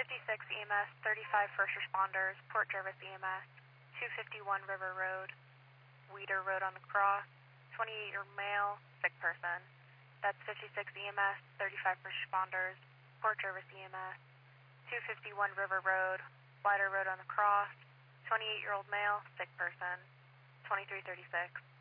56 EMS, 35 first responders, Port Jervis EMS, 251 River Road, Weeder Road on the Cross, 28-year-old male, sick person. That's 56 EMS, 35 first responders, Port Jervis EMS, 251 River Road, Wider Road on the Cross, 28-year-old male, sick person, 2336.